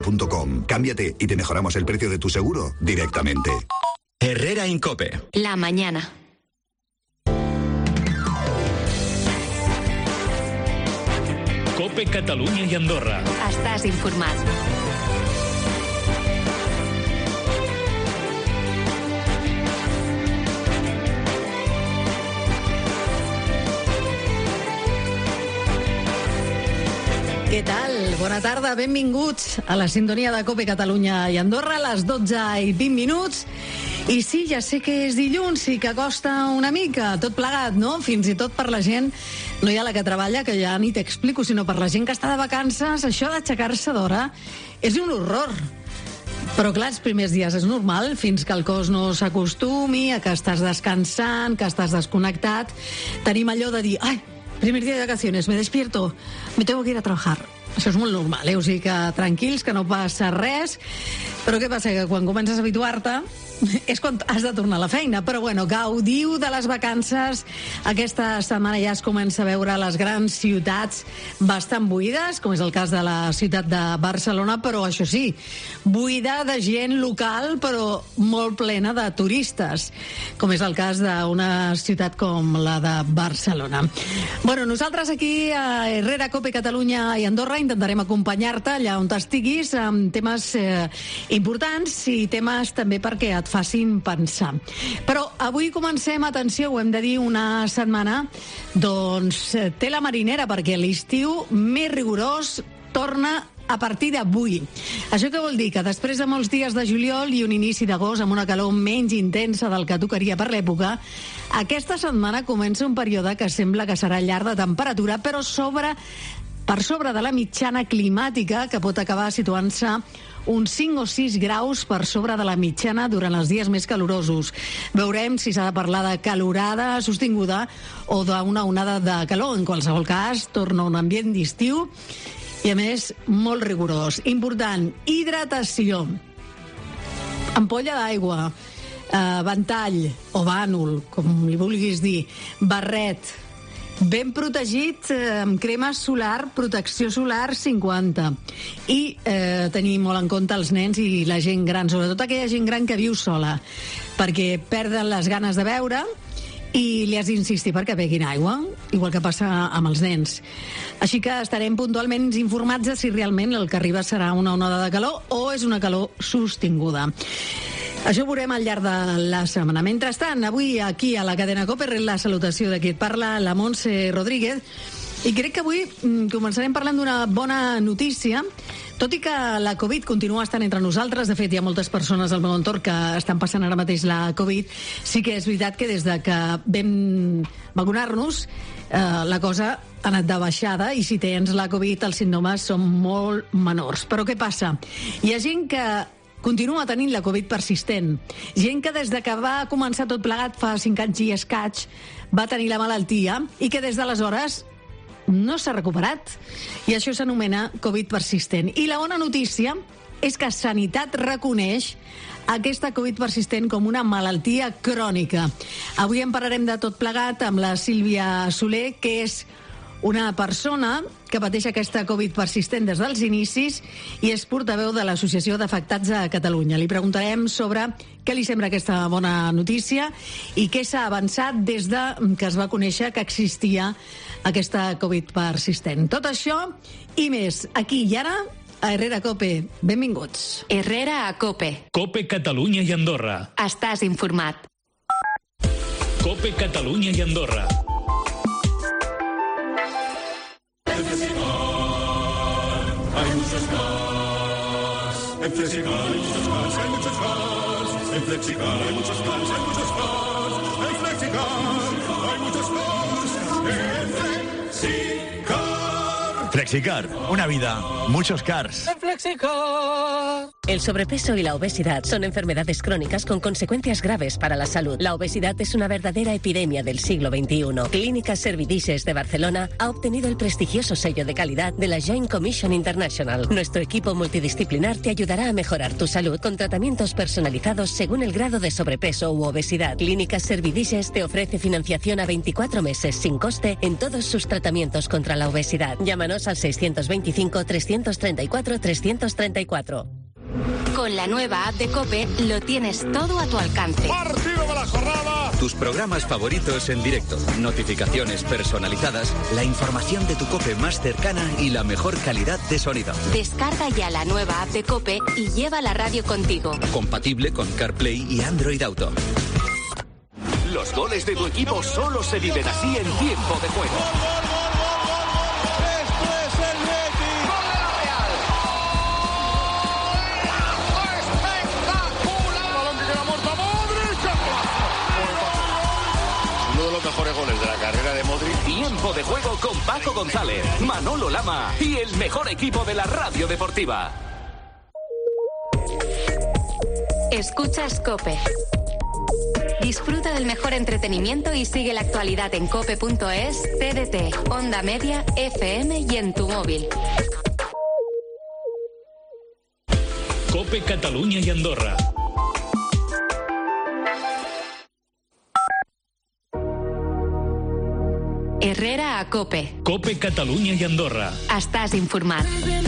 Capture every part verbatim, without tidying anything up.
punto com. Cámbiate y te mejoramos el precio de tu seguro directamente. Herrera Incope. La mañana. Cope Catalunya i Andorra. Estàs informat. Què tal? Bona tarda, benvinguts a la sintonia de Cope Catalunya i Andorra, a les dotze i vint minuts. I sí, ja sé que és dilluns i que costa una mica, tot plegat, no? Fins i tot per la gent, no hi ha la que treballa, que ja ni t'explico, sinó per la gent que està de vacances, això d'aixecar-se d'hora és un horror. Però clar, els primers dies és normal, fins que el cos no s'acostumi, a que estàs descansant, que estàs desconnectat. Tenim allò de dir, ai, primer dia de vacaciones, me despierto, me tengo que ir a trabajar. Això és molt normal, eh? O sigui que tranquils, que no passa res. Però què passa? Que quan comences a habituar-te és quan has de tornar a la feina. Però bueno, gaudiu de les vacances. Aquesta setmana ja es comença a veure les grans ciutats bastant buides, com és el cas de la ciutat de Barcelona, però això sí, buida de gent local, però molt plena de turistes, com és el cas d'una ciutat com la de Barcelona. Bueno, nosaltres aquí a Herrera, Cope Catalunya i Andorra intentarem acompanyar-te allà on t'estiguis amb temes eh, importants i temes també perquè et facin pensar. Però avui comencem, atenció, ho hem de dir, una setmana doncs tela marinera, perquè l'estiu més rigorós torna a partir d'avui. Això què vol dir? Que després de molts dies de juliol i un inici d'agost amb una calor menys intensa del que tocaria per l'època, aquesta setmana comença un període que sembla que serà llarg de temperatura, però sobre per sobre de la mitjana climàtica, que pot acabar situant-se uns cinc o sis graus per sobre de la mitjana durant els dies més calorosos. Veurem si s'ha de parlar de calorada sostinguda o d'una onada de calor. En qualsevol cas, torna un ambient d'estiu i, a més, molt rigorós. Important, hidratació. Ampolla d'aigua, eh, ventall o bànol, com li vulguis dir, barret, ben protegit eh, amb crema solar, protecció solar cinquanta. I eh, tenir molt en compte els nens i la gent gran, sobretot aquella gent gran que viu sola, perquè perden les ganes de beure i li has d'insistir perquè beguin aigua, igual que passa amb els nens. Així que estarem puntualment informats de si realment el que arriba serà una onada de calor o és una calor sostinguda. Això ho veurem al llarg de la setmana. Mentrestant, avui aquí a la cadena COPE rep la salutació de qui et parla, la Montse Rodríguez, i crec que avui començarem parlant d'una bona notícia. Tot i que la Covid continua estant entre nosaltres, de fet hi ha moltes persones al meu entorn que estan passant ara mateix la Covid, sí que és veritat que des de que vam vacunar-nos eh, la cosa ha anat de baixada i si tens la Covid els símptomes són molt menors. Però què passa? Hi ha gent que continua tenint la Covid persistent. Gent que des de que va començar tot plegat fa cinc anys i escaig va tenir la malaltia i que des d'aleshores no s'ha recuperat. I això s'anomena Covid persistent. I la bona notícia és que Sanitat reconeix aquesta Covid persistent com una malaltia crònica. Avui en parlarem de tot plegat amb la Sílvia Soler, que és una persona que pateix aquesta Covid persistent des dels inicis i és portaveu de l'Associació d'Afectats a Catalunya. Li preguntarem sobre què li sembla aquesta bona notícia i què s'ha avançat des de que es va conèixer que existia aquesta Covid persistent. Tot això i més, aquí i ara, a Herrera Cope. Benvinguts. Herrera a Cope. Cope Catalunya i Andorra. Estàs informat. Cope Catalunya i Andorra. Hay muchos cars. En Flexicar hay muchos cars, hay muchos cars. En Flexicar hay muchos cars, hay muchos cars. En Flexicar hay muchos cars. En Flexicar. Flexicar, una vida, muchos cars. En Flexicar. El sobrepeso y la obesidad son enfermedades crónicas con consecuencias graves para la salud. La obesidad es una verdadera epidemia del siglo veintiuno. Clínicas Servidices de Barcelona ha obtenido el prestigioso sello de calidad de la Joint Commission International. Nuestro equipo multidisciplinar te ayudará a mejorar tu salud con tratamientos personalizados según el grado de sobrepeso u obesidad. Clínicas Servidices te ofrece financiación a veinticuatro meses sin coste en todos sus tratamientos contra la obesidad. Llámanos Llámanos al seiscientos veinticinco, trescientos treinta y cuatro, trescientos treinta y cuatro. Con la nueva app de COPE lo tienes todo a tu alcance. ¡Partido de la jornada! Tus programas favoritos en directo, notificaciones personalizadas, la información de tu COPE más cercana y la mejor calidad de sonido. Descarga ya la nueva app de COPE y lleva la radio contigo. Compatible con CarPlay y Android Auto. Los goles de tu equipo solo se viven así en tiempo de juego. Mejores goles de la carrera de Modric. Tiempo de juego con Paco González, Manolo Lama y el mejor equipo de la radio deportiva. Escuchas COPE. Disfruta del mejor entretenimiento y sigue la actualidad en cope punto es, T D T, Onda Media, F M y en tu móvil. COPE Cataluña y Andorra. Herrera a COPE. COPE Cataluña y Andorra. Estàs informat.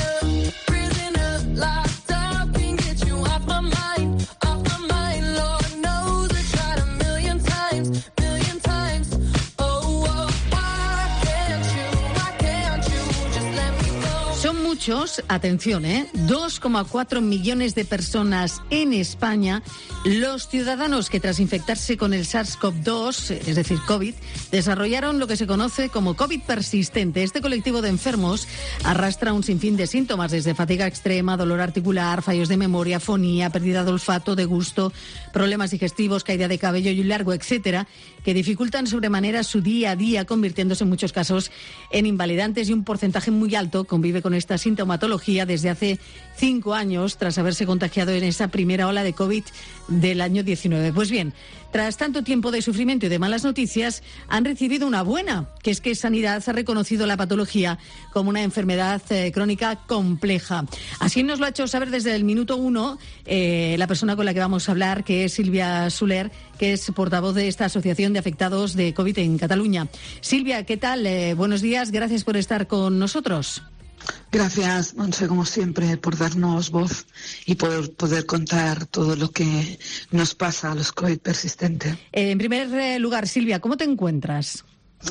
Son muchos, atención, ¿eh? dos coma cuatro millones de personas en España, los ciudadanos que tras infectarse con el SARS-CoV dos, es decir, COVID, desarrollaron lo que se conoce como COVID persistente. Este colectivo de enfermos arrastra un sinfín de síntomas, desde fatiga extrema, dolor articular, fallos de memoria, fonía, pérdida de olfato, de gusto, problemas digestivos, caída de cabello y un largo etcétera, que dificultan sobremanera su día a día, convirtiéndose en muchos casos en invalidantes, y un porcentaje muy alto convive con esta sintomatología desde hace cinco años, tras haberse contagiado en esa primera ola de COVID del año diecinueve. Pues bien, tras tanto tiempo de sufrimiento y de malas noticias, han recibido una buena, que es que Sanidad ha reconocido la patología como una enfermedad eh, crónica compleja. Así nos lo ha hecho saber desde el minuto uno eh, la persona con la que vamos a hablar, que es Silvia Soler, que es portavoz de esta Asociación de Afectados de COVID en Cataluña. Silvia, ¿qué tal? Eh, buenos días, gracias por estar con nosotros. Gracias, Monse, como siempre, por darnos voz y poder, poder contar todo lo que nos pasa a los COVID persistentes. Eh, en primer lugar, Silvia, ¿cómo te encuentras?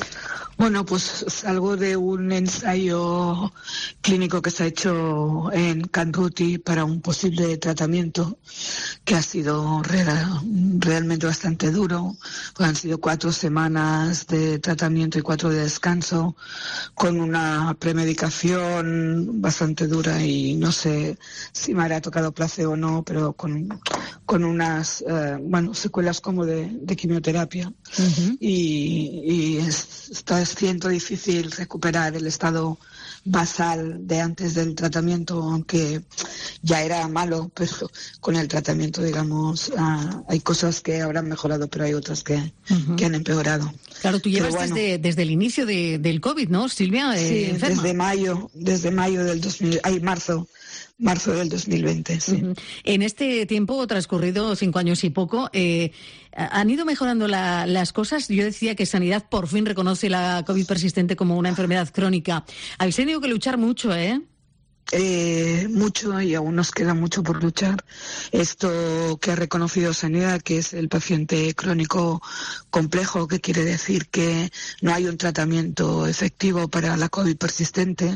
Bueno, pues salgo de un ensayo clínico que se ha hecho en Can Ruti para un posible tratamiento que ha sido real, realmente bastante duro. Pues han sido cuatro semanas de tratamiento y cuatro de descanso, con una premedicación bastante dura, y no sé si me habrá tocado placebo o no, pero con, con unas eh, bueno secuelas como de, de quimioterapia. Uh-huh. y, y es, está siendo difícil recuperar el estado basal de antes del tratamiento, aunque ya era malo, pero con el tratamiento, digamos, uh, hay cosas que habrán mejorado, pero hay otras que, uh-huh. que han empeorado. Claro, tú llevas bueno, desde, desde el inicio de, del COVID, ¿no, Silvia? Sí, eh, enferma. desde mayo, desde mayo del dos mil, ay, marzo. Marzo del dos mil veinte, sí. Uh-huh. En este tiempo, transcurrido cinco años y poco, eh, ¿han ido mejorando la, las cosas? Yo decía que Sanidad por fin reconoce la COVID persistente como una enfermedad crónica. Habéis tenido que luchar mucho, ¿eh? Eh, mucho, y aún nos queda mucho por luchar. Esto que ha reconocido Sanidad, que es el paciente crónico complejo, que quiere decir que no hay un tratamiento efectivo para la COVID persistente,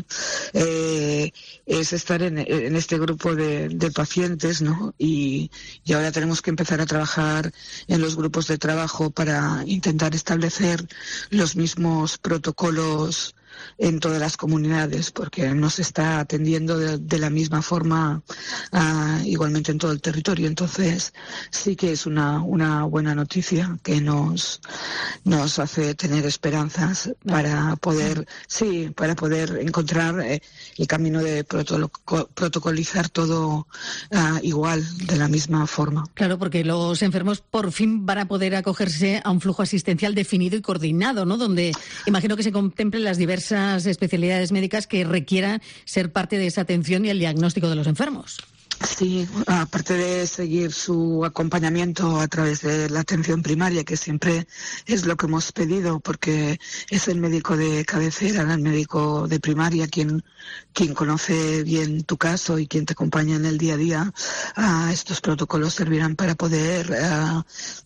eh, es estar en, en este grupo de, de pacientes, ¿no? Y, y ahora tenemos que empezar a trabajar en los grupos de trabajo para intentar establecer los mismos protocolos en todas las comunidades, porque no se está atendiendo de, de la misma forma uh, igualmente en todo el territorio. Entonces sí que es una, una buena noticia que nos nos hace tener esperanzas para poder sí para poder encontrar eh, el camino de protolo- protocolizar todo uh, igual, de la misma forma. Claro, porque los enfermos por fin van a poder acogerse a un flujo asistencial definido y coordinado, ¿no? Donde imagino que se contemplen las diversas especialidades médicas que requieran ser parte de esa atención y el diagnóstico de los enfermos. Sí, aparte de seguir su acompañamiento a través de la atención primaria, que siempre es lo que hemos pedido, porque es el médico de cabecera, el médico de primaria, quien, quien conoce bien tu caso y quien te acompaña en el día a día. Uh, estos protocolos servirán para poder uh,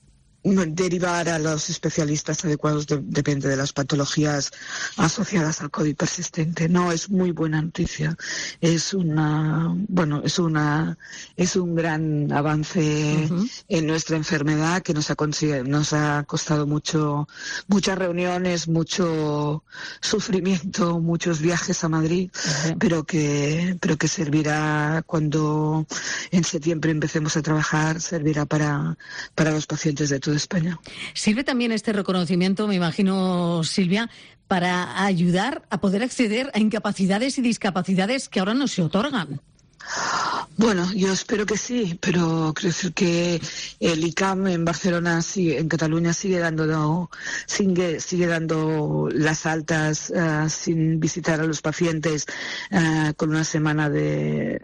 derivar a los especialistas adecuados, de, depende de las patologías asociadas al COVID persistente. No, es muy buena noticia. Es una, bueno, es una, es un gran avance uh-huh. en nuestra enfermedad que nos ha nos ha costado mucho, muchas reuniones, mucho sufrimiento, muchos viajes a Madrid, uh-huh. pero que, pero que servirá cuando en septiembre empecemos a trabajar, servirá para, para los pacientes de todo de España. Sirve también este reconocimiento, me imagino, Silvia, para ayudar a poder acceder a incapacidades y discapacidades que ahora no se otorgan. Bueno, yo espero que sí, pero creo que el I C A M en Barcelona, sigue, en Cataluña, sigue dando sigue, sigue dando las altas uh, sin visitar a los pacientes uh, con una semana de,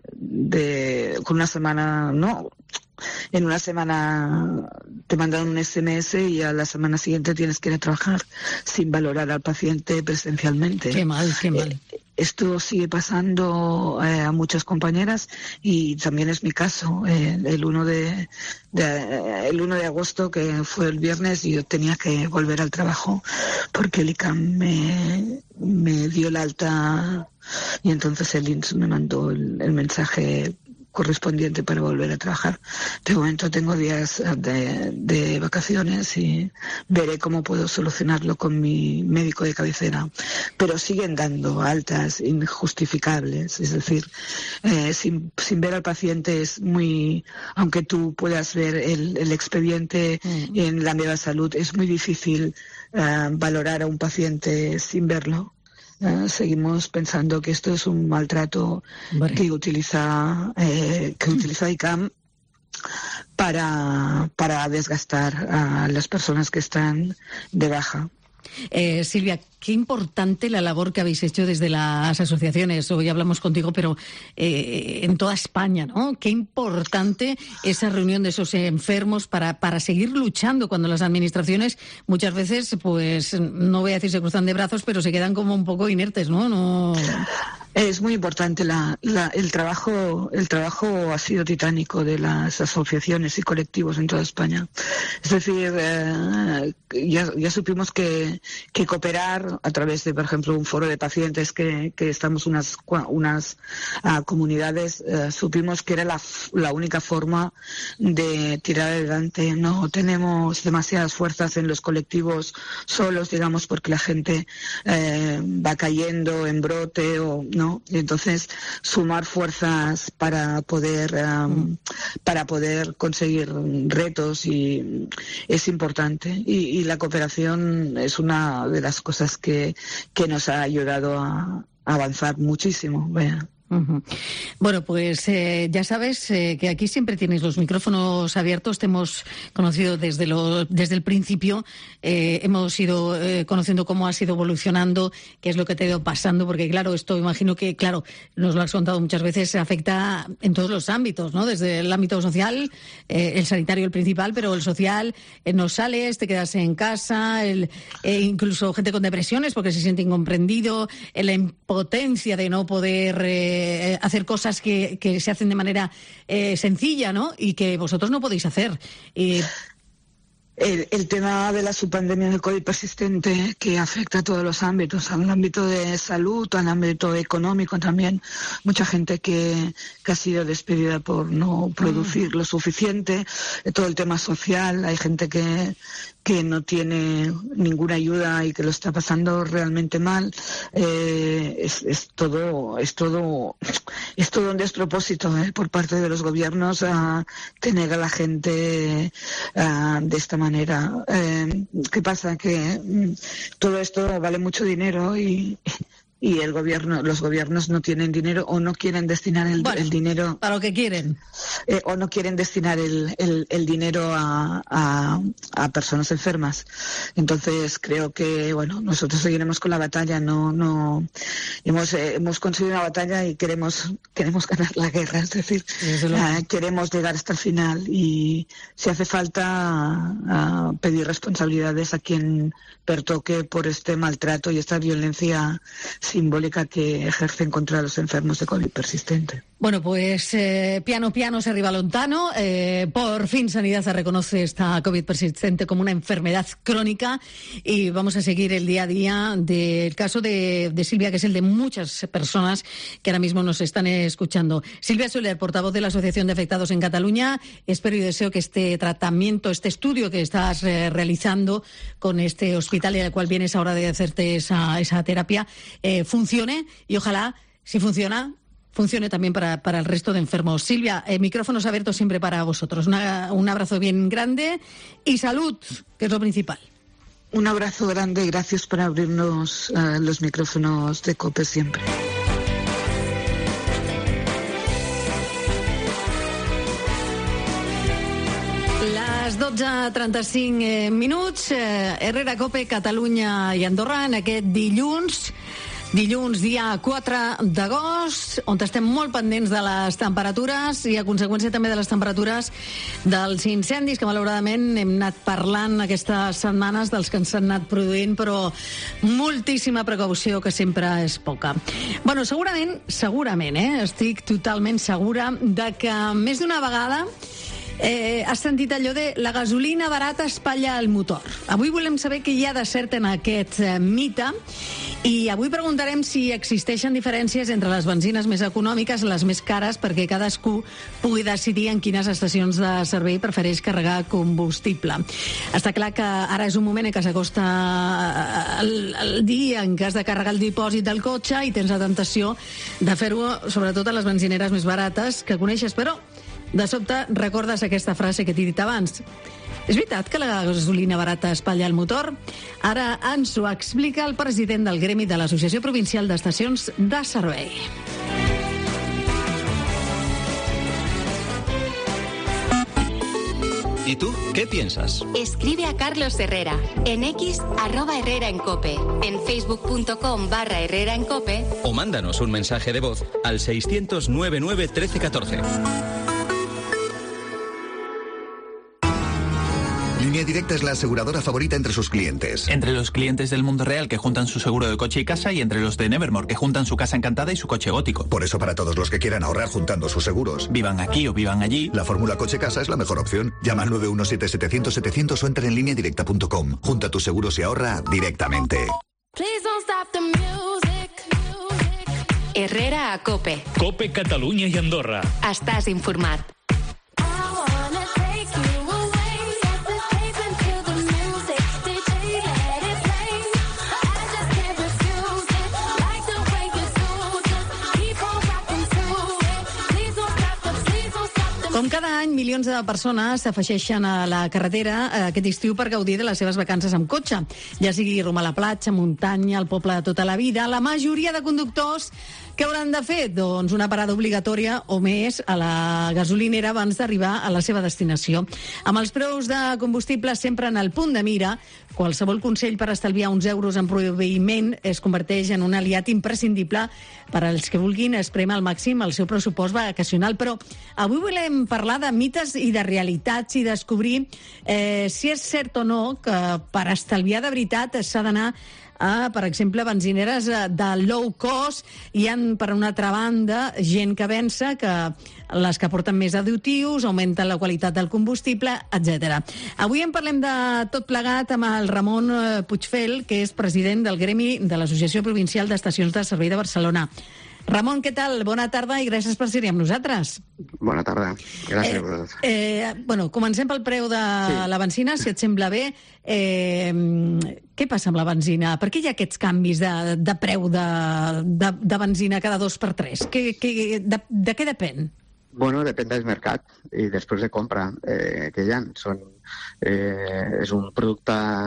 de con una semana no. En una semana te mandan un ese eme ese y a la semana siguiente tienes que ir a trabajar sin valorar al paciente presencialmente. Qué mal, qué mal. Eh, esto sigue pasando eh, a muchas compañeras y también es mi caso. Eh, el uno de, de eh, el uno de agosto, que fue el viernes, yo tenía que volver al trabajo porque el I C A M me, me dio la alta y entonces el I N S me mandó el, el mensaje correspondiente para volver a trabajar. De momento tengo días de, de vacaciones y veré cómo puedo solucionarlo con mi médico de cabecera. Pero siguen dando altas injustificables, es decir, eh, sin, sin ver al paciente es muy, aunque tú puedas ver el, el expediente mm. en la Meva Salud, es muy difícil uh, valorar a un paciente sin verlo. Uh, seguimos pensando que esto es un maltrato vale. que utiliza eh, que utiliza I C A M para para desgastar a las personas que están de baja. Eh, Silvia, qué importante la labor que habéis hecho desde las asociaciones. Hoy hablamos contigo, pero eh, en toda España, ¿no? Qué importante esa reunión de esos enfermos para, para seguir luchando cuando las administraciones muchas veces, pues, no voy a decir se cruzan de brazos, pero se quedan como un poco inertes, ¿no? No... Es muy importante la, la, el trabajo. El trabajo ha sido titánico de las asociaciones y colectivos en toda España. Es decir, eh, ya, ya supimos que, que cooperar a través de, por ejemplo, un foro de pacientes que, que estamos unas unas uh, comunidades, uh, supimos que era la, la única forma de tirar adelante. No tenemos demasiadas fuerzas en los colectivos solos, digamos, porque la gente eh, va cayendo en brote o no. Y entonces sumar fuerzas para poder um, para poder conseguir retos y es importante y, y la cooperación es una de las cosas que, que nos ha ayudado a, a avanzar muchísimo. Vea. Uh-huh. Bueno, pues eh, ya sabes eh, que aquí siempre tienes los micrófonos abiertos. Te hemos conocido desde lo, desde el principio, eh, hemos ido eh, conociendo cómo has ido evolucionando, qué es lo que te ha ido pasando, porque claro, esto imagino que, claro, nos lo has contado muchas veces, afecta en todos los ámbitos, ¿no? Desde el ámbito social, eh, el sanitario el principal, pero el social, eh, no sales, te quedas en casa, el, eh, incluso gente con depresiones porque se siente incomprendido, eh, la impotencia de no poder eh, Eh, hacer cosas que, que se hacen de manera eh, sencilla, ¿no? Y que vosotros no podéis hacer. Eh, El, el tema de la subpandemia del COVID persistente que afecta a todos los ámbitos, al ámbito de salud, al ámbito económico también. Mucha gente que, que ha sido despedida por no producir lo suficiente. Todo el tema social, hay gente que, que no tiene ninguna ayuda y que lo está pasando realmente mal. Eh, es, es todo, es todo, es todo un despropósito eh, por parte de los gobiernos a tener a la gente a, de esta manera. manera. Eh, ¿Qué pasa? Que mm, todo esto vale mucho dinero y y el gobierno, los gobiernos no tienen dinero o no quieren destinar el, bueno, el dinero para lo que quieren eh, o no quieren destinar el, el, el dinero a, a, a personas enfermas. Entonces creo que bueno, nosotros seguiremos con la batalla. No, no hemos eh, hemos conseguido una batalla y queremos queremos ganar la guerra. Es decir, uh, queremos llegar hasta el final y si hace falta uh, pedir responsabilidades a quien pertoque por este maltrato y esta violencia simbólica que ejercen contra los enfermos de COVID persistente. Bueno, pues eh, piano piano se arriba lontano. Eh, por fin Sanidad reconoce esta COVID persistente como una enfermedad crónica y vamos a seguir el día a día del caso de, de Silvia, que es el de muchas personas que ahora mismo nos están escuchando. Silvia Soler, portavoz de la Asociación de Afectados en Cataluña. Espero y deseo que este tratamiento, este estudio que estás eh, realizando con este hospital y al cual vienes ahora de hacerte esa, esa terapia, eh, funcione y ojalá, si funciona, funcione también para, para el resto de enfermos. Silvia, eh, micrófonos abiertos siempre para vosotros. Una, un abrazo bien grande y salud, que es lo principal. Un abrazo grande y gracias por abrirnos uh, los micrófonos de COPE siempre. Les dotze trenta-cinc eh, minuts, eh, Herrera, COPE, Catalunya i Andorra en aquest dilluns. Dilluns, dia quatre d'agost, on estem molt pendents de les temperatures i a conseqüència també de les temperatures dels incendis que malauradament hem anat parlant aquestes setmanes dels que s'han anat produint, però moltíssima precaució, que sempre és poca. Bueno, segurament, segurament, eh, estic totalment segura de que més d'una vegada Eh, has sentit allò de la gasolina barata espatlla el motor. Avui volem saber què hi ha de cert en aquest eh, mite i avui preguntarem si existeixen diferències entre les benzines més econòmiques i les més cares perquè cadascú pugui decidir en quines estacions de servei prefereix carregar combustible. Està clar que ara és un moment en què s'acosta el, el dia en què has de carregar el dipòsit del cotxe i tens la tentació de fer-ho sobretot a les benzineres més barates que coneixes, però de sobte recordes aquesta frase que t'he dit abans. És veritat que la gasolina barata espatlla el motor? Ara ens ho explica el president del gremi de l'Associació Provincial d'Estacions de Servei. ¿Y tú qué piensas? Escribe a Carlos Herrera en X, arroba Herrera en Cope, en facebook.com barra Herrera en Cope o mándanos un mensaje de voz al seiscientos noventa y nueve trece catorce. Línea Directa es la aseguradora favorita entre sus clientes. Entre los clientes del mundo real que juntan su seguro de coche y casa y entre los de Nevermore que juntan su casa encantada y su coche gótico. Por eso para todos los que quieran ahorrar juntando sus seguros, vivan aquí o vivan allí, la fórmula coche-casa es la mejor opción. Llama al nueve uno siete setecientos setecientos o entra en línea directa punto com. Junta tus seguros y ahorra directamente. Herrera a Cope. Cope, Catalunya i Andorra. Estàs informat. Com cada any, milions de persones s'afegeixen a la carretera aquest estiu per gaudir de les seves vacances amb cotxe. Ja sigui rumb a la platja, muntanya, al poble de tota la vida, la majoria de conductors què hauran de fer? Doncs una parada obligatòria o més a la gasolinera abans d'arribar a la seva destinació. Amb els preus de combustible sempre en el punt de mira, qualsevol consell per estalviar uns euros en proveïment es converteix en un aliat imprescindible per als que vulguin esprémer al màxim el seu pressupost vacacional. Però avui volem parlar de mites i de realitats i descobrir eh, si és cert o no que per estalviar de veritat s'ha d'anar a, per exemple, benzineres de low cost. Hi ha, per una altra banda, gent que pensa que les que porten més additius augmenten la qualitat del combustible, etcètera. Avui en parlem de tot plegat amb el Ramon Puigfel, que és president del gremi de l'Associació Provincial d'Estacions de Servei de Barcelona. Ramon, què tal? Bona tarda i gràcies per ser-hi amb nosaltres. Bona tarda. Gràcies. Eh, eh, bueno, comencem pel preu de sí. la benzina, si et sembla bé. Eh, què passa amb la benzina? Per què hi ha aquests canvis de, de preu de, de, de benzina cada dos per tres? Que, que, de, de què depèn? Bueno, depèn del mercat i després de compra eh, que hi ha. Són, eh, és un producte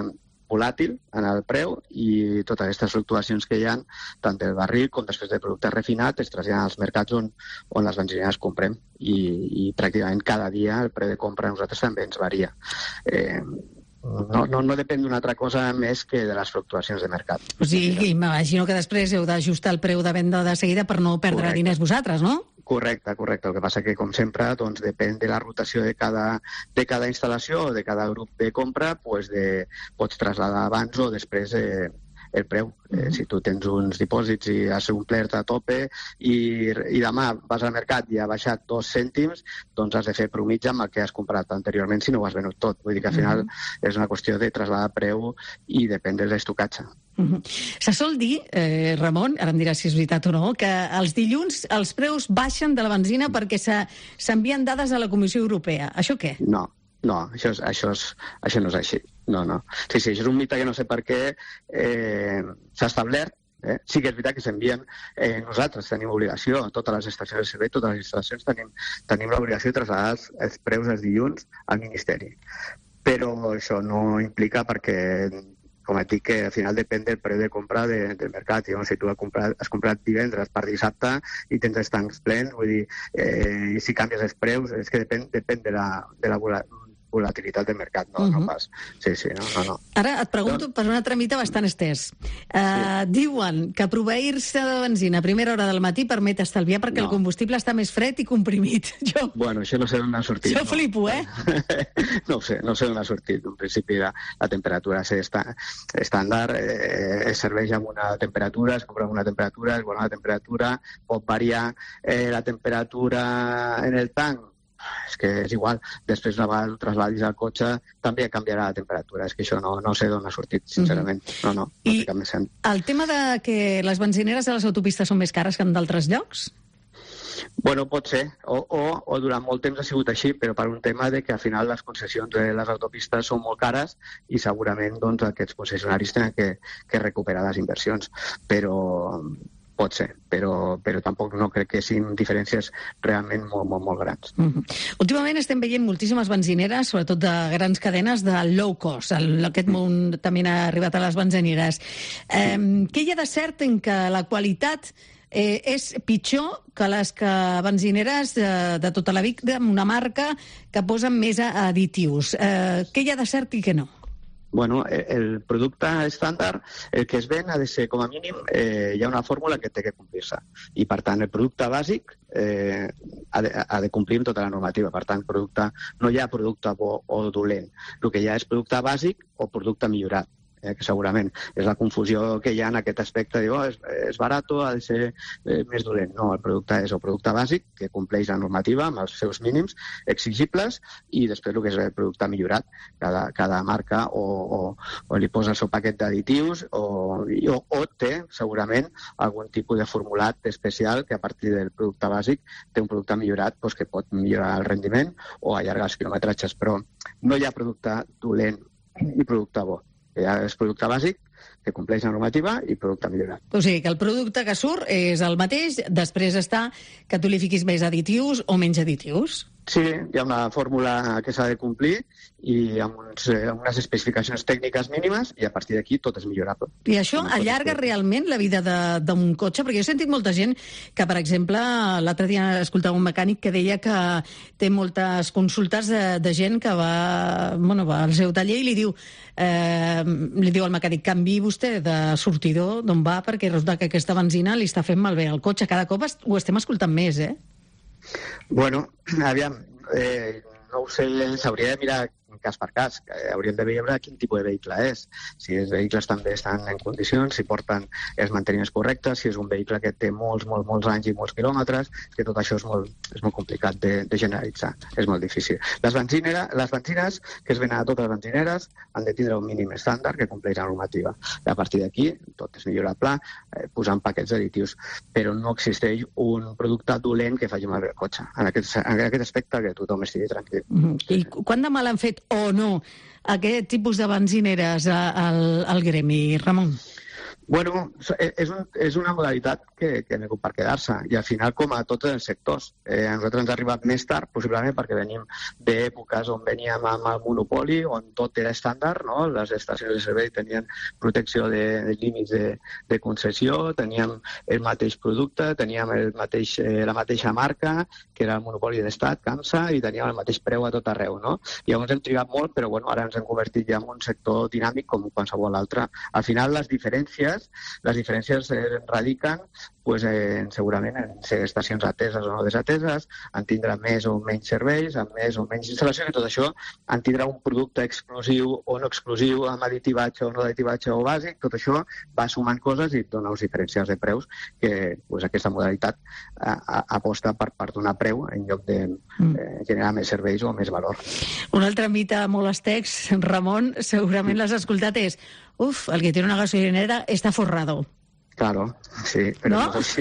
volàtil en el preu i totes aquestes fluctuacions que hi ha, tant del barril com després del producte refinat, es traslladen als mercats on, on les benzineres comprem i, i pràcticament cada dia el preu de compra a nosaltres també ens varia. Eh, No, no, no depèn d'una altra cosa més que de les fluctuacions de mercat. O sigui, m'imagino que després heu d'ajustar el preu de venda de seguida per no perdre Correcte. diners vosaltres, no? Correcte, correcte. El que passa que, com sempre, doncs, depèn de la rotació de cada, de cada instal·lació o de cada grup de compra, pues de, pots traslladar abans o després eh, el preu. Eh, si tu tens uns dipòsits i has omplert a tope i, i demà vas al mercat i ha baixat dos cèntims, doncs has de fer promitja amb el que has comprat anteriorment si no ho has venut tot. Vull dir que al final uh-huh. és una qüestió de traslladar preu i depèn de l'estocatge. Uh-huh. Se sol dir, eh, Ramon, ara em diràs si és veritat o no, que els dilluns els preus baixen de la benzina perquè s'envien dades a la Comissió Europea. Això què? No. No, això, és, això, és, això no és així. No, no. Sí, sí, això és un mite que no sé per què eh, s'ha establert. Eh? Sí que és veritat que s'envien, eh, nosaltres tenim obligació, totes les estacions de servei, totes les instal·lacions tenim, tenim l'obligació de traslladar els, els preus els dilluns al Ministeri. Però això no implica perquè, com et dic, que al final depèn del preu de compra de, del mercat. I, si tu has comprat, has comprat divendres per dissabte i tens els tancs plens, vull dir, eh, i si canvies els preus, és que depèn, depèn de la, de la volatilitat del mercat, no, uh-huh. no pas. Sí, sí, no, no, no. Ara et pregunto no. per una tramita bastant estès. Uh, sí. Diuen que proveir-se de benzina a primera hora del matí permet estalviar perquè no. el combustible està més fred i comprimit. Jo... Bueno, això no sé d'on ha sortit. Jo no. flipo, eh? no ho sé, no sé d'on ha sortit. En principi la, la temperatura és estàndard, eh, es serveix amb una temperatura, es compra amb una temperatura, és bona la temperatura, pot variar eh, la temperatura en el tanc, és que és igual, després una vegada el trasladis al cotxe també canviarà la temperatura, és que això no, no sé d'on ha sortit, sincerament. No, no, no té cap més sentit. El tema de que les benzineres de les autopistes són més cares que en d'altres llocs? Bueno, pot ser, o, o, o durant molt temps ha sigut així, però per un tema de que al final les concessions de les autopistes són molt cares i segurament doncs, aquests concessionaris tenen que, que recuperar les inversions, però... pot ser, però, però tampoc no crec que siguin diferències realment molt, molt, molt grans. Mm-hmm. Últimament estem veient moltíssimes benzineres, sobretot de grans cadenes de low cost. El, aquest món també ha arribat a les benzineres. Eh, què hi ha de cert en que la qualitat eh, és pitjor que les que benzineres de, de tota la vida, amb una marca que posen més additius? Eh, què hi ha de cert i què no? Bueno, el producte estàndard, el que es ven ha de ser, com a mínim, eh, hi ha una fórmula que té que complir-se. I, per tant, el producte bàsic eh, ha, de, ha de complir tota la normativa. Per tant, producte, no hi ha producte bo o dolent. El que hi ha és producte bàsic o producte millorat. Eh, que segurament és la confusió que hi ha en aquest aspecte, diu, oh, és, és barat, ha de ser eh, més dolent. No, el producte és el producte bàsic, que compleix la normativa amb els seus mínims exigibles, i després el que és el producte millorat. Cada, cada marca o, o, o li posa el seu paquet d'additius o, o, o té, segurament, algun tipus de formulat especial que a partir del producte bàsic té un producte millorat doncs, que pot millorar el rendiment o allargar els quilometratges, però no hi ha producte dolent i producte bo. Hi ha el producte bàsic, que compleix la normativa, i producte millorat. O sigui, que el producte que surt és el mateix, després està que tu li fiquis més additius o menys additius. Sí, hi ha una fórmula que s'ha de complir i amb uns, eh, unes especificacions tècniques mínimes, i a partir d'aquí tot és millorable. I això allarga realment la vida d'un cotxe? Perquè jo he sentit molta gent que, per exemple, l'altre dia escoltava un mecànic que deia que té moltes consultes de, de gent que va, bueno, va al seu taller i li diu, eh, li diu al mecànic, canvi vostè de sortidor d'on va, perquè resulta que aquesta benzina li està fent malbé el cotxe. Cada cop ho estem escoltant més, eh? Bueno, aviam, eh, no ho sé, s'hauria de mirar cas per cas. Hauríem de veure quin tipus de vehicle és. Si els vehicles també estan en condicions, si porten els manteniments correctes, si és un vehicle que té molts, molts, molts anys i molts quilòmetres, que tot això és molt, és molt complicat de, de generalitzar. És molt difícil. Les, benzinera, les benzines que es venen a totes les benzineres han de tindre un mínim estàndard que compleix la normativa. I a partir d'aquí, tot és millorable, eh, posant paquets additius. Però no existeix un producte dolent que faci malbé el cotxe. En aquest, en aquest aspecte, que tothom estigui tranquil. Mm-hmm. I quant de mal han fet o no aquest tipus de benzineres al, al gremi, Ramon? Bueno, és, un, és una modalitat que, que ha vingut per quedar-se i al final com a tots els sectors. Eh, a nosaltres ens ha arribat més tard, possiblement perquè venim d'èpoques on veníem amb el monopoli, on tot era estàndard, no? Les estacions de servei tenien protecció de, de límits de, de concessió, teníem el mateix producte, teníem el mateix, eh, la mateixa marca, que era el monopoli d'estat, CAMSA, i teníem el mateix preu a tot arreu, no? I llavors hem trigat molt, però bueno, ara ens hem convertit ja en un sector dinàmic com qualsevol altre. Al final, les diferències, les diferències eh, radiquen pues, eh, segurament en ser estacions ateses o no desateses, en tindre més o menys serveis, amb més o menys instal·lacions, i tot això en tindrà un producte exclusiu o no exclusiu, amb aditivatge o no aditivatge o bàsic, tot això va sumant coses i dona uns diferències de preus que pues, aquesta modalitat a, a, aposta per, per donar preu en lloc de eh, generar més serveis o més valor. Un altre mite molt estex, Ramon, segurament l'has escoltat, és uf, el que tiene una gasolinera està forrado. Claro, sí, però no, no és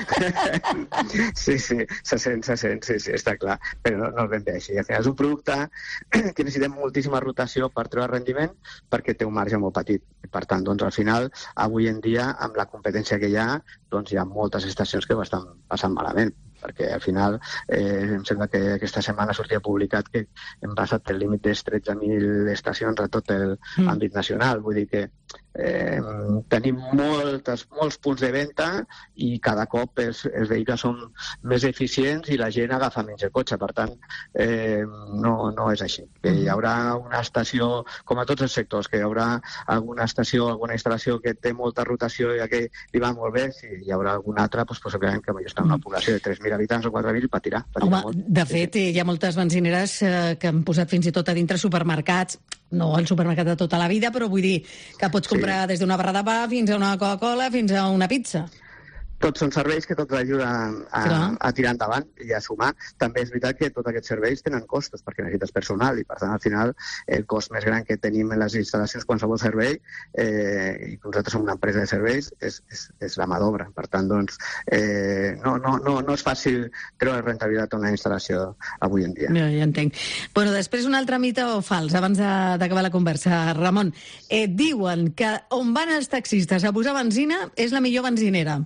així. Sí, sí, se sent, se sent, sí, sí, està clar, però no, no és ben bé així. Al final és un producte que necessitem moltíssima rotació per treure rendiment perquè té un marge molt petit. Per tant, doncs, al final, avui en dia, amb la competència que hi ha, doncs hi ha moltes estacions que ho estan passant malament, perquè al final eh, em sembla que aquesta setmana sortia publicat que hem passat el límit de tretze mil estacions a tot l'àmbit mm. nacional. Vull dir que eh, tenim moltes, molts punts de venda i cada cop els, els vehicles són més eficients i la gent agafa menys el cotxe. Per tant, eh, no, no és així. Que hi haurà una estació, com a tots els sectors, que hi haurà alguna estació, alguna instal·lació que té molta rotació i que li va molt bé, si hi haurà alguna altra, doncs, possiblement que està en una població de tres mil habitants o quatre mil patirà. patirà Home, molt. De fet, hi ha moltes benzineres eh, que han posat fins i tot a dintre supermercats, no el supermercat de tota la vida, però vull dir que pots comprar sí. des d'una barra de pa fins a una Coca-Cola fins a una pizza. Tots són serveis que tots ajuden a, a tirar endavant i a sumar. També és veritat que tots aquests serveis tenen costos perquè necessites personal i, per tant, al final, el cost més gran que tenim en les instal·lacions qualsevol servei, eh, i nosaltres som una empresa de serveis, és, és, és la mà d'obra. Per tant, doncs, eh, no, no, no, no és fàcil treure rentabilitat a una instal·lació avui en dia. Ja, ja entenc. Bueno, després un altre mite o fals, abans d'acabar la conversa. Ramon, eh, diuen que on van els taxistes a posar benzina és la millor benzinera.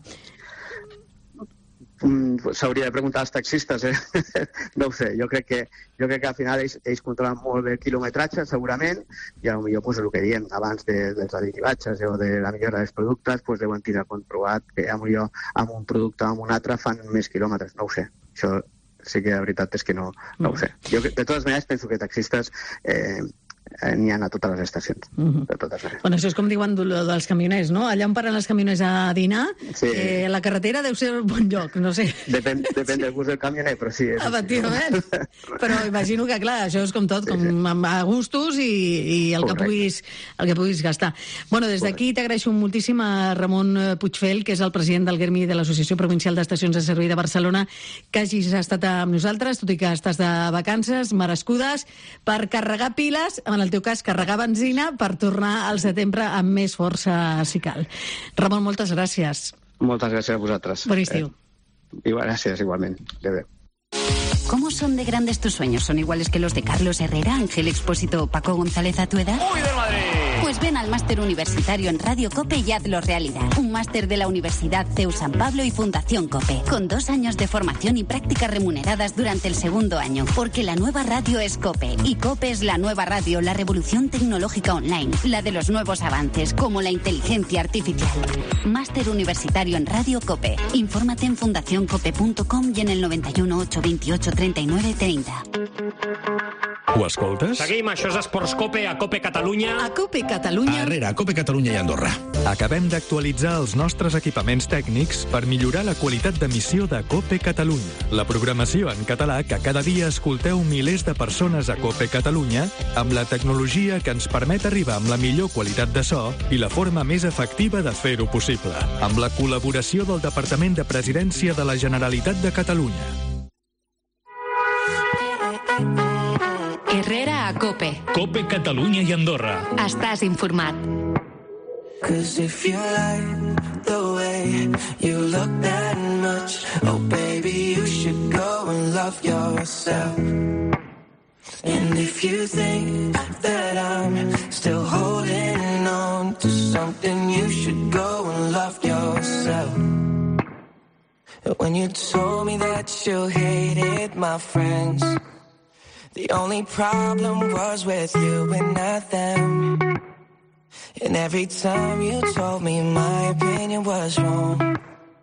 S'hauria de preguntar als taxistes, eh? No ho sé, jo crec que, jo crec que al final ells, ells controlen molt bé el quilometratge, segurament, i potser pues, el que diem abans de, dels aditivatges o de la millora dels productes, pues, deuen tindre comprovat que potser amb un producte o amb un altre fan més quilòmetres, no ho sé. Això sí que la veritat és que no, no ho sé. Jo, de totes maneres, penso que taxistes eh, n'hi ha a totes les estacions. Uh-huh. De totes maneres. Bueno, això és com diuen dels camioners, no? Allà on paren els camioners a dinar, sí. eh, la carretera deu ser un bon lloc, no sé. Depèn, depèn del gust del camioner, però sí. És efectivament. Però imagino que, clar, això és com tot, com sí, sí. a gustos i, i el, que puguis, el que puguis gastar. Bueno, des d'aquí t'agraeixo moltíssim a Ramon Puigfel, que és el president del Gremi de l'Associació Provincial d'Estacions de Servei de Barcelona, que hagis estat amb nosaltres, tot i que estàs de vacances merescudes, per carregar piles, en el teu cas carregar benzina, per tornar al setembre amb més força si cal. Ramon, moltes gràcies. Moltes gràcies a vosaltres. Bon estiu. Eh, igual, gràcies, igualment. Adéu. ¿Cómo son de grandes tus sueños? ¿Son iguales que los de Carlos Herrera, Ángel Expósito o Paco González a tu edad? ¡Uy, de Madrid! Pues ven al máster universitario en Radio COPE y hazlo realidad. Un máster de la Universidad C E U San Pablo y Fundación COPE, con dos años de formación y prácticas remuneradas durante el segundo año. Porque la nueva radio es COPE, y COPE es la nueva radio, la revolución tecnológica online, la de los nuevos avances, como la inteligencia artificial. Máster universitario en Radio COPE. Infórmate en fundación cope punto com y en el noventa y uno, ocho veintiocho, treinta y nueve treinta. Ho escoltes? Seguim, això és Esports Cope, a Cope Catalunya. A Cope Catalunya. Arrere, a Cope Catalunya i Andorra. Acabem d'actualitzar els nostres equipaments tècnics per millorar la qualitat d'emissió de Cope Catalunya. La programació en català que cada dia escolteu milers de persones a Cope Catalunya, amb la tecnologia que ens permet arribar amb la millor qualitat de so i la forma més efectiva de fer-ho possible. Amb la col·laboració del Departament de Presidència de la Generalitat de Catalunya. Herrera a Cope. Cope Catalunya i Andorra. Estàs informat. Cause if you like the way you look that much, oh baby, you should go and love yourself. And if you think that I'm still holding on to something, you should go and yourself. When you told me that you hated my friends, the only problem was with you and not them. And every time you told me my opinion was wrong,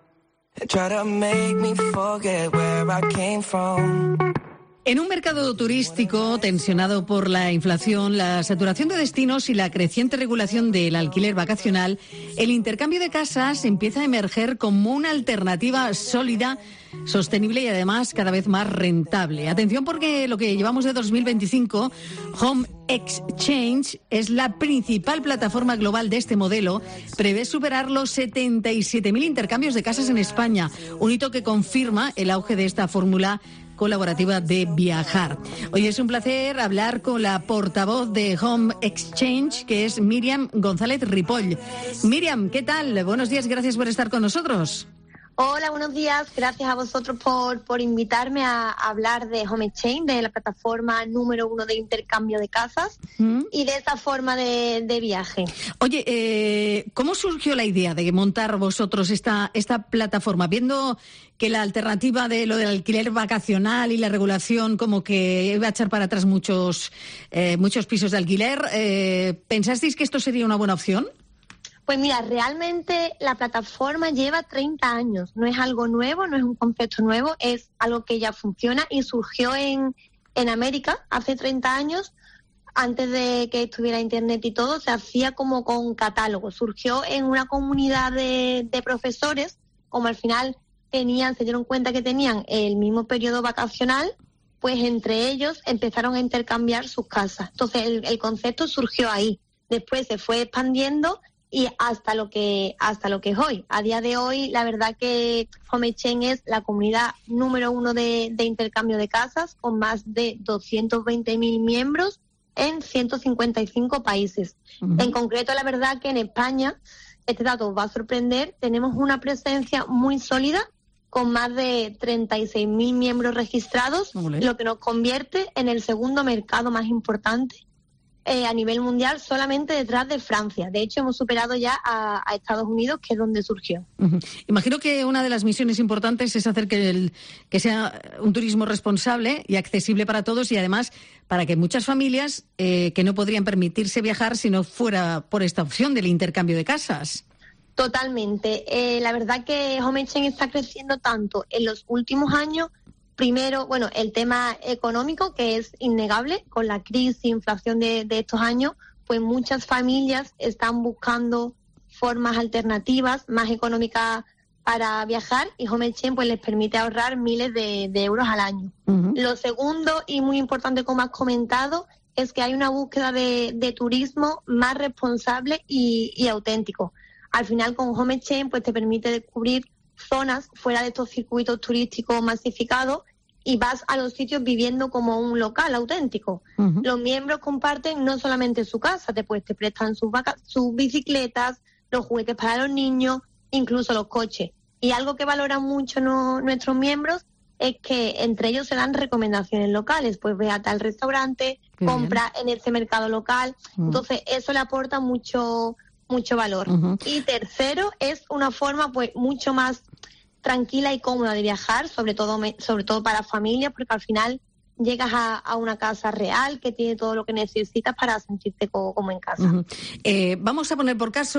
try to make me forget where I came from. En un mercado turístico tensionado por la inflación, la saturación de destinos y la creciente regulación del alquiler vacacional, el intercambio de casas empieza a emerger como una alternativa sólida, sostenible y además cada vez más rentable. Atención, porque lo que llevamos de dos mil veinticinco, Home Exchange es la principal plataforma global de este modelo. Prevé superar los setenta y siete mil intercambios de casas en España, un hito que confirma el auge de esta fórmula colaborativa de viajar. Hoy es un placer hablar con la portavoz de Home Exchange, que es Míriam González Ripoll. Míriam, ¿qué tal? Buenos días, gracias por estar con nosotros. Hola, buenos días. Gracias a vosotros por, por invitarme a, a hablar de Home Exchange, de la plataforma número uno de intercambio de casas ¿Mm? y de esta forma de, de viaje. Oye, eh, ¿cómo surgió la idea de montar vosotros esta, esta plataforma? Viendo que la alternativa de lo del alquiler vacacional y la regulación como que iba a echar para atrás muchos, eh, muchos pisos de alquiler, eh, ¿pensasteis que esto sería una buena opción? Pues mira, realmente la plataforma lleva treinta años, no es algo nuevo, no es un concepto nuevo, es algo que ya funciona y surgió en, en América hace treinta años, antes de que estuviera Internet y todo, se hacía como con catálogo, surgió en una comunidad de, de profesores, como al final tenían, se dieron cuenta que tenían el mismo periodo vacacional, pues entre ellos empezaron a intercambiar sus casas. Entonces el, el concepto surgió ahí, después se fue expandiendo y hasta lo que hasta lo que es hoy. A día de hoy, la verdad que Home Exchange es la comunidad número uno de, de intercambio de casas, con más de doscientos veinte mil miembros en ciento cincuenta y cinco países. Uh-huh. En concreto, la verdad que en España, este dato os va a sorprender, tenemos una presencia muy sólida, con más de treinta y seis mil miembros registrados, uh-huh. lo que nos convierte en el segundo mercado más importante Eh, a nivel mundial, solamente detrás de Francia. De hecho, hemos superado ya a, a Estados Unidos, que es donde surgió. Uh-huh. Imagino que una de las misiones importantes es hacer que, el, que sea un turismo responsable y accesible para todos, y además para que muchas familias eh, que no podrían permitirse viajar si no fuera por esta opción del intercambio de casas. Totalmente. Eh, la verdad que Home Exchange está creciendo tanto en los últimos años. Primero, bueno, el tema económico, que es innegable, con la crisis e inflación de, de estos años, pues muchas familias están buscando formas alternativas, más económicas para viajar, y Home Exchange pues les permite ahorrar miles de, de euros al año. Uh-huh. Lo segundo, y muy importante como has comentado, es que hay una búsqueda de, de turismo más responsable y, y auténtico. Al final, con Home Exchange pues te permite descubrir zonas fuera de estos circuitos turísticos masificados y vas a los sitios viviendo como un local auténtico. Uh-huh. Los miembros comparten no solamente su casa, te, pues, te prestan sus, vaca- sus bicicletas, los juguetes para los niños, incluso los coches. Y algo que valoran mucho no, nuestros miembros es que entre ellos se dan recomendaciones locales, pues ve a tal restaurante, Qué compra bien. en ese mercado local. Uh-huh. Entonces eso le aporta mucho mucho valor. Uh-huh. Y tercero, es una forma pues mucho más tranquila y cómoda de viajar, sobre todo sobre todo para familias, porque al final llegas a, a una casa real que tiene todo lo que necesitas para sentirte como, como en casa. Uh-huh. Eh, vamos a poner por caso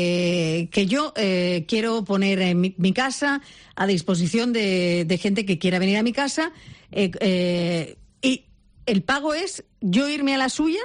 que, que yo eh, quiero poner eh, mi, mi casa a disposición de, de gente que quiera venir a mi casa, eh, eh, y el pago es yo irme a la suya.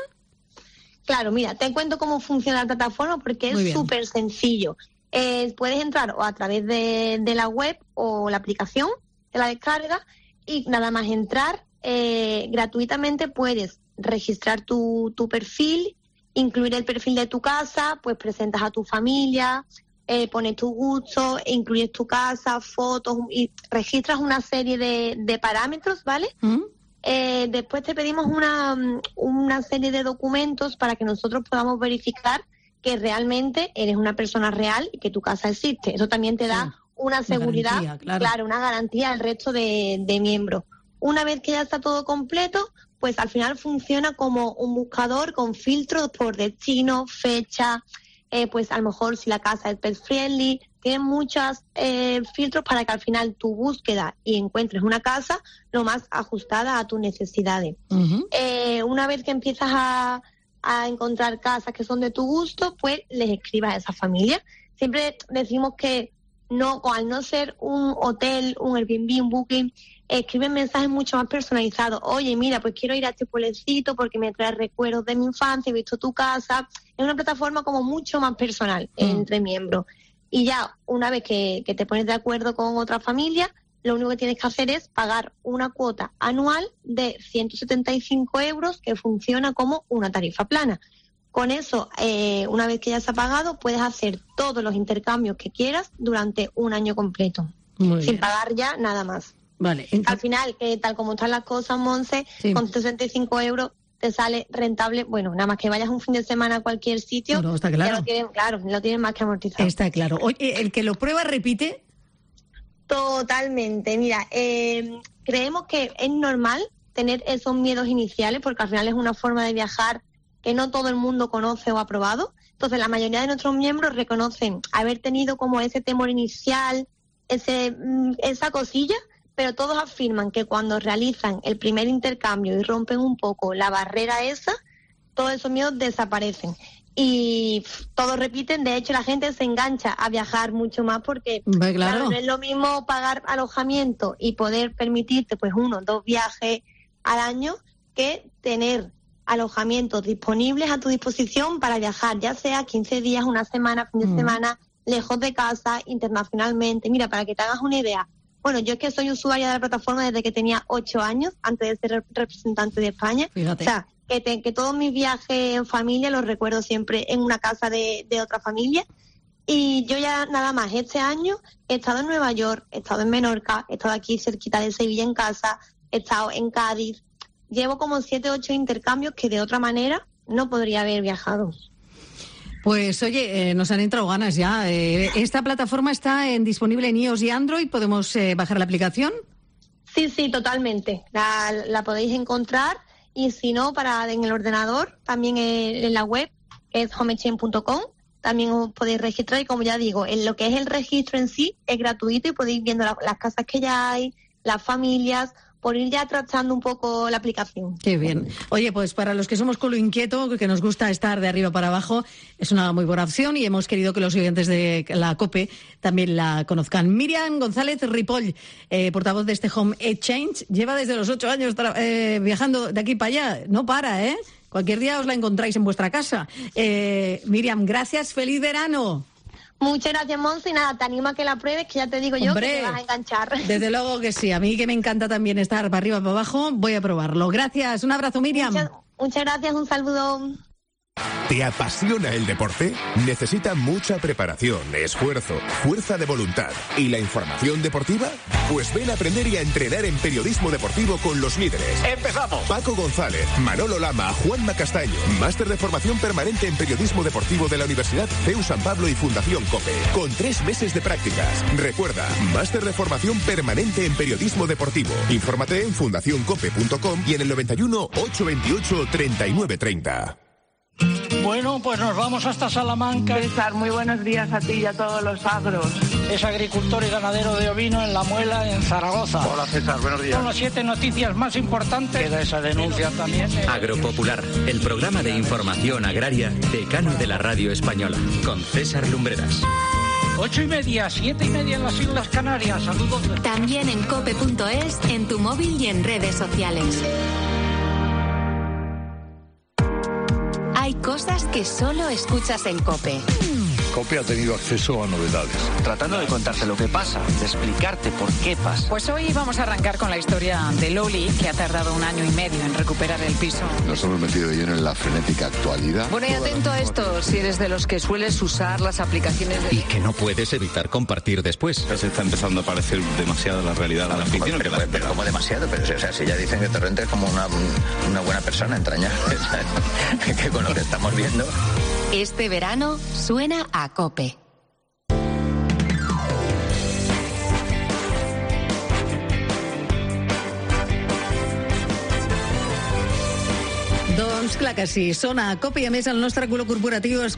Claro, mira, te cuento cómo funciona la plataforma porque es súper sencillo. Eh, puedes entrar o a través de, de la web o la aplicación, te la descargas y nada más entrar, eh, gratuitamente puedes registrar tu, tu perfil, incluir el perfil de tu casa, pues presentas a tu familia, eh, pones tus gustos, incluyes tu casa, fotos y registras una serie de, de parámetros, ¿vale? ¿Mm? Eh, después te pedimos una, una serie de documentos para que nosotros podamos verificar que realmente eres una persona real y que tu casa existe. Eso también te da sí, una seguridad, una garantía, claro. claro, una garantía al resto de, de miembros. Una vez que ya está todo completo, pues al final funciona como un buscador con filtros por destino, fecha, eh, pues a lo mejor si la casa es pet friendly, tiene muchos eh, filtros para que al final tu búsqueda y encuentres una casa lo más ajustada a tus necesidades. Uh-huh. Eh, una vez que empiezas a, a encontrar casas que son de tu gusto, pues les escribas a esa familia. Siempre decimos que no, al no ser un hotel, un Airbnb, un Booking, escriben mensajes mucho más personalizados. Oye, mira, pues quiero ir a este pueblecito porque me trae recuerdos de mi infancia, he visto tu casa. Es una plataforma como mucho más personal mm. entre miembros. Y ya, una vez que, que te pones de acuerdo con otra familia, lo único que tienes que hacer es pagar una cuota anual de ciento setenta y cinco euros que funciona como una tarifa plana. Con eso, eh, una vez que ya se ha pagado, puedes hacer todos los intercambios que quieras durante un año completo, Muy sin bien. pagar ya nada más. Vale. Entonces, al final, que tal como están las cosas, Monse, sí. con ciento sesenta y cinco euros te sale rentable. Bueno, nada más que vayas un fin de semana a cualquier sitio, no, no, está claro. Ya lo tienen, claro, lo tienen más que amortizado. Está claro. Oye, ¿el que lo prueba repite? Totalmente. Mira, eh, creemos que es normal tener esos miedos iniciales porque al final es una forma de viajar que no todo el mundo conoce o ha probado. Entonces, la mayoría de nuestros miembros reconocen haber tenido como ese temor inicial, ese esa cosilla, pero todos afirman que cuando realizan el primer intercambio y rompen un poco la barrera esa, todos esos miedos desaparecen. Y pff, todos repiten, de hecho la gente se engancha a viajar mucho más porque claro. Claro, no es lo mismo pagar alojamiento y poder permitirte pues uno, dos viajes al año que tener alojamientos disponibles a tu disposición para viajar, ya sea quince días, una semana, fin de mm. semana, lejos de casa, internacionalmente. Mira, para que te hagas una idea, bueno, yo es que soy usuaria de la plataforma desde que tenía ocho años, antes de ser representante de España. Fíjate. O sea, que, te, que todos mis viajes en familia los recuerdo siempre en una casa de, de otra familia. Y yo ya nada más, este año he estado en Nueva York, he estado en Menorca, he estado aquí cerquita de Sevilla en casa, he estado en Cádiz. Llevo como siete o ocho intercambios que de otra manera no podría haber viajado. Pues oye, eh, nos han entrado ganas ya. Eh, ¿Esta plataforma está en, disponible en iOS y Android? ¿Podemos eh, bajar la aplicación? Sí, sí, totalmente. La, la podéis encontrar y si no, para en el ordenador, también en, en la web, que es homechain punto com, también os podéis registrar y como ya digo, en lo que es el registro en sí es gratuito y podéis ir viendo la, las casas que ya hay, las familias, por ir ya trazando un poco la aplicación. Qué bien. Oye, pues para los que somos culo inquieto, que nos gusta estar de arriba para abajo, es una muy buena opción y hemos querido que los oyentes de la COPE también la conozcan. Miriam González Ripoll, eh, portavoz de este Home Exchange, lleva desde los ocho años tra- eh, viajando de aquí para allá. No para, ¿eh? Cualquier día os la encontráis en vuestra casa. Eh, Miriam, gracias. ¡Feliz verano! Muchas gracias, Monse, y nada, te animo a que la pruebes, que ya te digo yo Hombre, que te vas a enganchar. Desde luego que sí, a mí que me encanta también estar para arriba, para abajo, voy a probarlo. Gracias, un abrazo, Miriam. Muchas, muchas gracias, un saludo. ¿Te apasiona el deporte? Necesita mucha preparación, esfuerzo, fuerza de voluntad y la información deportiva. Pues ven a aprender y a entrenar en periodismo deportivo con los líderes. ¡Empezamos! Paco González, Manolo Lama, Juanma Castaño. Máster de formación permanente en periodismo deportivo de la Universidad C E U San Pablo y Fundación COPE. Con tres meses de prácticas. Recuerda, máster de formación permanente en periodismo deportivo. Infórmate en fundación cope punto com y en el noventa y uno, ochocientos veintiocho, treinta y nueve treinta. Bueno, pues nos vamos hasta Salamanca. César, muy buenos días a ti y a todos los agros. Es agricultor y ganadero de ovino en La Muela, en Zaragoza. Hola César, buenos días. Son las siete noticias más importantes. Queda esa denuncia también. Agropopular, el programa de información agraria decano de la radio española, con César Lumbreras. Ocho y media, siete y media en las Islas Canarias. Saludos. También en cope punto es, en tu móvil y en redes sociales. Hay cosas que solo escuchas en COPE. COPE ha tenido acceso a novedades. Tratando de contarte lo que pasa, de explicarte por qué pasa. Pues hoy vamos a arrancar con la historia de Loli, que ha tardado un año y medio en recuperar el piso. Nos hemos metido de lleno en la frenética actualidad. Bueno, y atento a esto, si eres de los que sueles usar las aplicaciones de... Y que no puedes evitar compartir después. Se está empezando a parecer demasiado la realidad a la ficción. Pero, pero, pero como demasiado, pero o sea, si ya dicen que Torrente es como una, una buena persona entrañable, que con lo que estamos viendo... Este verano suena a COPE. Doncs clar que sí, sona a COPE i a més el nostre color corporatiu és